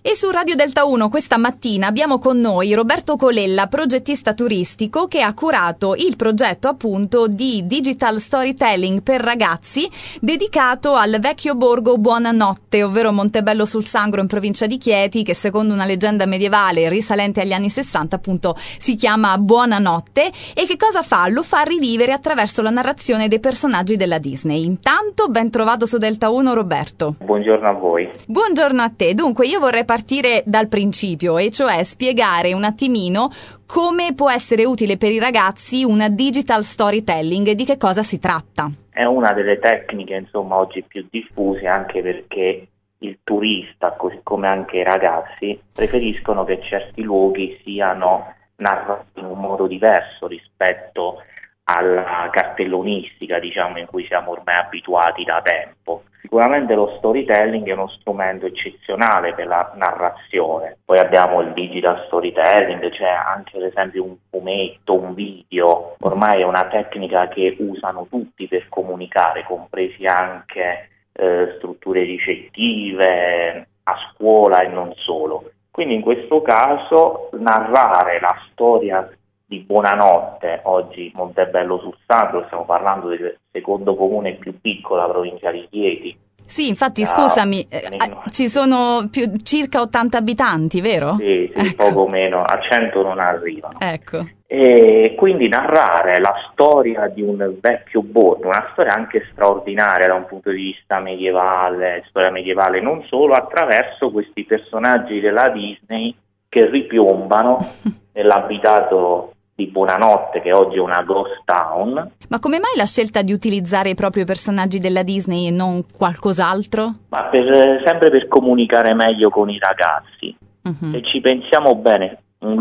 E su Radio Delta 1 questa mattina abbiamo con noi Roberto Colella, progettista turistico che ha curato il progetto appunto di Digital Storytelling per ragazzi dedicato al vecchio borgo Buonanotte, ovvero Montebello sul Sangro in provincia di Chieti, che secondo una leggenda medievale risalente agli anni 60 appunto si chiama Buonanotte. E che cosa fa? Lo fa rivivere attraverso la narrazione dei personaggi della Disney. Intanto ben trovato su Delta 1 Roberto. Buongiorno a voi. Buongiorno a te. Dunque io vorrei partire dal principio, e cioè spiegare un attimino come può essere utile per i ragazzi una digital storytelling e di che cosa si tratta. È una delle tecniche oggi più diffuse, anche perché il turista, così come anche i ragazzi, preferiscono che certi luoghi siano narrati in un modo diverso rispetto alla cartellonistica, in cui siamo ormai abituati da tempo. Sicuramente lo storytelling è uno strumento eccezionale per la narrazione. Poi abbiamo il digital storytelling, c'è anche ad esempio un fumetto, un video. Ormai è una tecnica che usano tutti per comunicare, compresi anche strutture ricettive, a scuola e non solo. Quindi in questo caso narrare la storia di Buonanotte, oggi Montebello sul Sangro, stiamo parlando del secondo comune più piccolo, la provincia di Chieti. Sì, infatti scusami, ci sono circa 80 abitanti, vero? Sì, ecco. Poco meno, a 100 non arrivano. Ecco. E quindi narrare la storia di un vecchio borgo, una storia anche straordinaria da un punto di vista medievale, storia medievale, non solo, attraverso questi personaggi della Disney che ripiombano nell'abitato di Buonanotte, che oggi è una ghost town. Ma come mai la scelta di utilizzare proprio i personaggi della Disney e non qualcos'altro? Ma sempre per comunicare meglio con i ragazzi. Uh-huh. Se ci pensiamo bene, un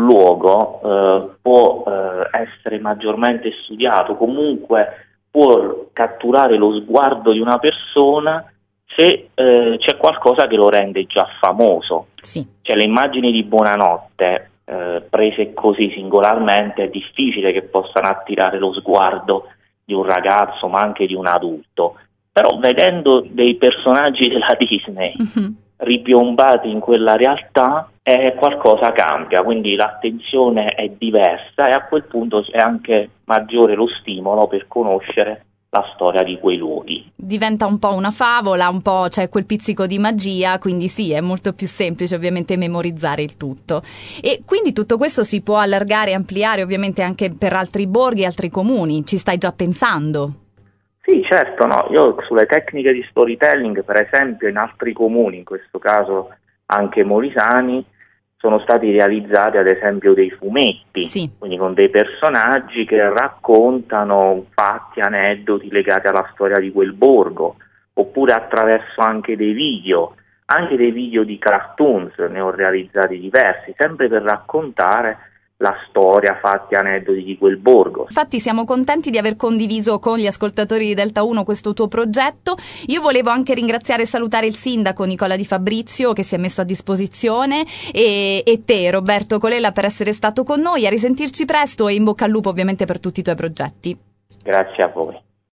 luogo può essere maggiormente studiato, comunque può catturare lo sguardo di una persona se c'è qualcosa che lo rende già famoso. Sì. Cioè, le immagini di Buonanotte prese così singolarmente è difficile che possano attirare lo sguardo di un ragazzo, ma anche di un adulto. Però vedendo dei personaggi della Disney ripiombati in quella realtà, qualcosa cambia, quindi l'attenzione è diversa e a quel punto è anche maggiore lo stimolo per conoscere la storia di quei luoghi. Diventa un po' una favola, un po' c'è quel pizzico di magia, quindi sì, è molto più semplice ovviamente memorizzare il tutto. E quindi tutto questo si può allargare e ampliare ovviamente anche per altri borghi e altri comuni, ci stai già pensando? Sì, certo, no. Io sulle tecniche di storytelling, per esempio in altri comuni, in questo caso anche molisani, sono stati realizzati ad esempio dei fumetti, sì. Quindi con dei personaggi che raccontano fatti, aneddoti legati alla storia di quel borgo, oppure attraverso anche dei video di cartoons, ne ho realizzati diversi, sempre per raccontare la storia, fatti, aneddoti di quel borgo. Infatti siamo contenti di aver condiviso con gli ascoltatori di Delta 1 questo tuo progetto. Io volevo anche ringraziare e salutare il sindaco Nicola Di Fabrizio che si è messo a disposizione e te Roberto Colella per essere stato con noi. A risentirci presto e in bocca al lupo ovviamente per tutti i tuoi progetti. Grazie a voi.